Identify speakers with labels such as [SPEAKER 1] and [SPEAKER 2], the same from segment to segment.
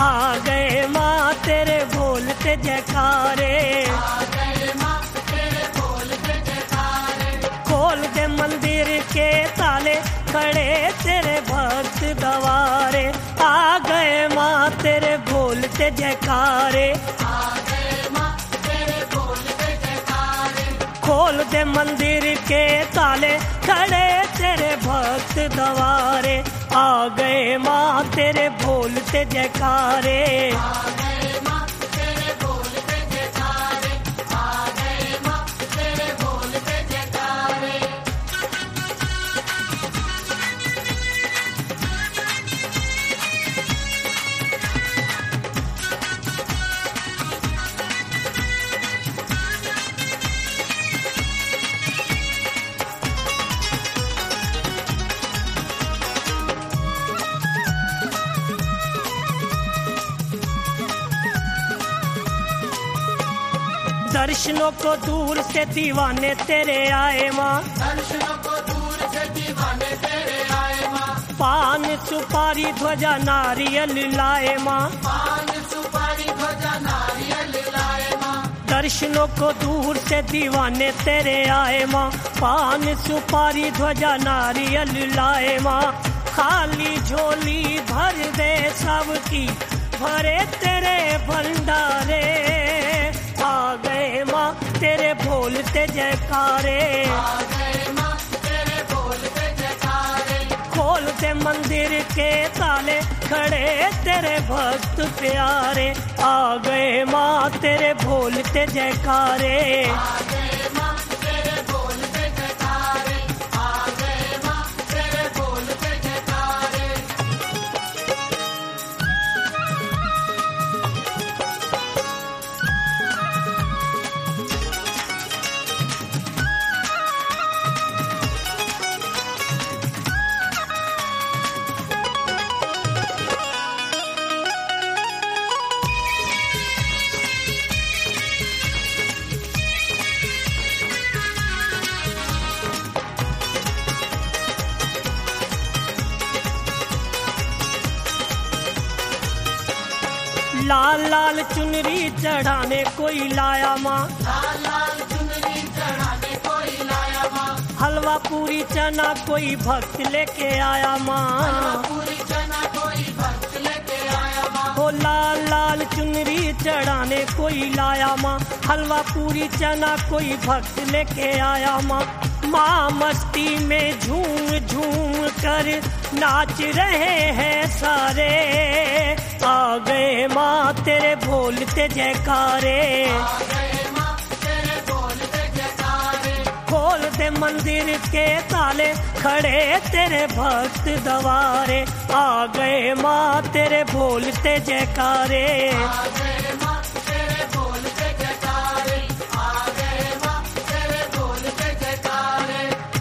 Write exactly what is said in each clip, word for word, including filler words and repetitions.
[SPEAKER 1] आ गए माँ तेरे बोलते जयकारे, खोल दे मंदिर के ताले, खड़े तेरे भक्त दवारे। आ गए माँ तेरे बोलते जयकारे, खोल दे मंदिर के ताले, खड़े तेरे भक्त दवारे। आ गए माँ तेरे बोलते जयकारे, दर्शनों को दूर से दीवाने तेरे आए माँ,
[SPEAKER 2] दर्शनों को दूर से दीवाने तेरे आए माँ,
[SPEAKER 1] पान सुपारी ध्वजा नारियल लाए माँ,
[SPEAKER 2] पान सुपारी ध्वजा नारियल लाए माँ।
[SPEAKER 1] दर्शनों को दूर से दीवाने तेरे आए माँ, पान सुपारी ध्वजा नारियल लाए माँ। खाली झोली भर दे सबकी, भरे तेरे भंडारे। आ गए माँ तेरे बोलते जयकारे,
[SPEAKER 2] आ गए माँ तेरे बोलते जयकारे,
[SPEAKER 1] खोल दे मंदिर के ताले, खड़े तेरे भक्त प्यारे। आ गए माँ तेरे बोलते जयकारे,
[SPEAKER 2] आ गए माँ तेरे बोलते जयकारे, आ गए माँ तेरे बोलते जयकारे।
[SPEAKER 1] लाल लाल चुनरी चढ़ाने कोई लाया माँ,
[SPEAKER 2] लाल लाल चुनरी चढ़ाने कोई लाया माँ,
[SPEAKER 1] हलवा पूरी चना कोई भक्त लेके आया माँ।
[SPEAKER 2] पूरी चना कोई भक्त लेके आया माँ,
[SPEAKER 1] हो लाल लाल चुनरी चढ़ाने कोई लाया माँ, हलवा पूरी चना कोई भक्त लेके आया माँ। माँ मस्ती में झूम झूम कर नाच रहे हैं सारे। आ गए माँ तेरे बोलते जयकारे,
[SPEAKER 2] आ गए माँ तेरे बोलते जयकारे,
[SPEAKER 1] खोल दे मंदिर के ताले, खड़े तेरे भक्त दवारे। आ गए माँ तेरे बोलते जयकारे,
[SPEAKER 2] आ गए माँ तेरे बोलते जयकारे, आ गए माँ तेरे बोलते जयकारे।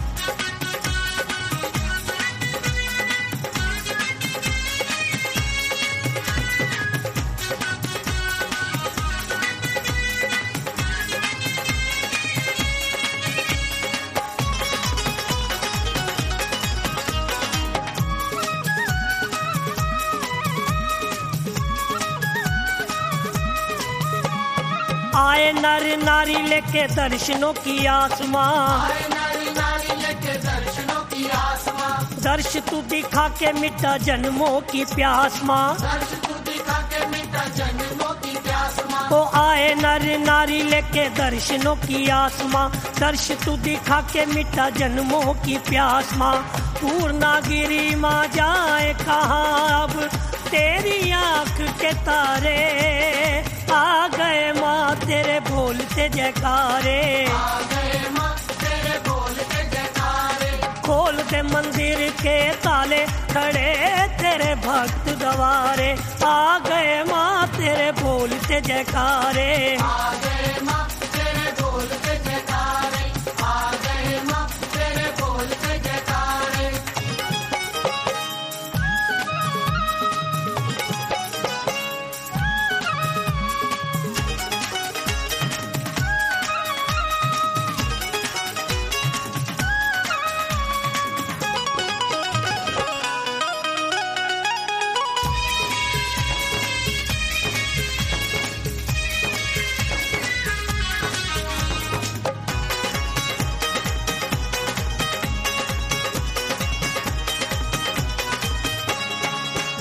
[SPEAKER 1] आए नर नारी लेके दर्शनों की आसमां,
[SPEAKER 2] आए नारी नारी लेके दर्शनों की आसमां,
[SPEAKER 1] दर्श तू दिखा के मिटा जन्मों की प्यास माँ।
[SPEAKER 2] दर्श तू दिखा के मिटा जन्मों की प्यास माँ।
[SPEAKER 1] ओ आए नर नारी लेके दर्शनों की आसमां, दर्श तू दिखा के मिटा जन्मों की प्यास माँ। पूर्णागिरी माँ जाए कहाँ अब तेरी आँख के तारे। आ गए माँ तेरे बोलते जयकारे,
[SPEAKER 2] आ गए माँ तेरे बोलते जयकारे,
[SPEAKER 1] खोल दे मंदिर के ताले, खड़े तेरे भक्त दवारे। आ गए माँ तेरे बोलते जयकारे,
[SPEAKER 2] आ गए माँ तेरे बोलते जयकारे, आ गए माँ तेरे बोलते जयकारे।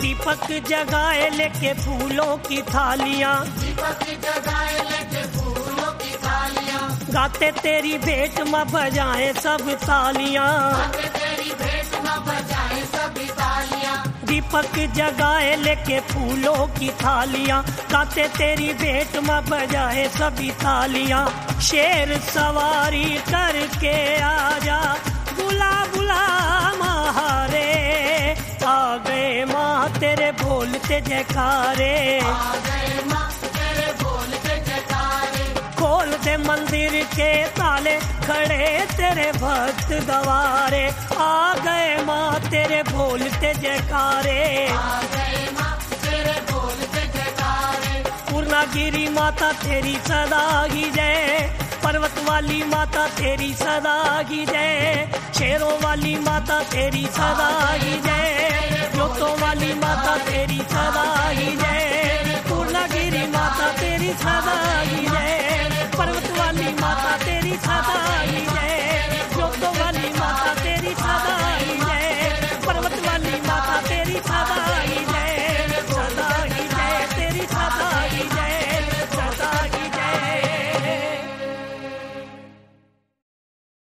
[SPEAKER 1] दीपक जगाए लेके फूलों की थालियां,
[SPEAKER 2] दीपक जगाए लेके फूलों की थालियां,
[SPEAKER 1] गाते तेरी भेंट में बजाए सब तालियां।
[SPEAKER 2] गाते तेरी भेंट में बजाए सभी तालियां,
[SPEAKER 1] दीपक जगाए लेके फूलों की थालियां, गाते तेरी भेंट में बजाए सभी तालियां। शेर सवारी करके आजा, बुला बुला महारे, आ गए माँ तेरे बोलते जयकारे।
[SPEAKER 2] आ गए माँ तेरे बोलते जयकारे,
[SPEAKER 1] खोल दे मंदिर के ताले, खड़े तेरे भक्त गवारे। आ गए माँ तेरे बोलते जयकारे।
[SPEAKER 2] आ गए माँ तेरे बोलते जयकारे।
[SPEAKER 1] पूर्णागिरी माता तेरी सदा ही जय, पर्वत वाली माता तेरी सदा ही जय, शेरों वाली माता तेरी सदा ही जय, ज्योतों वाली माता तेरी सदा ही जय, पूर्णागिरी माता तेरी सदा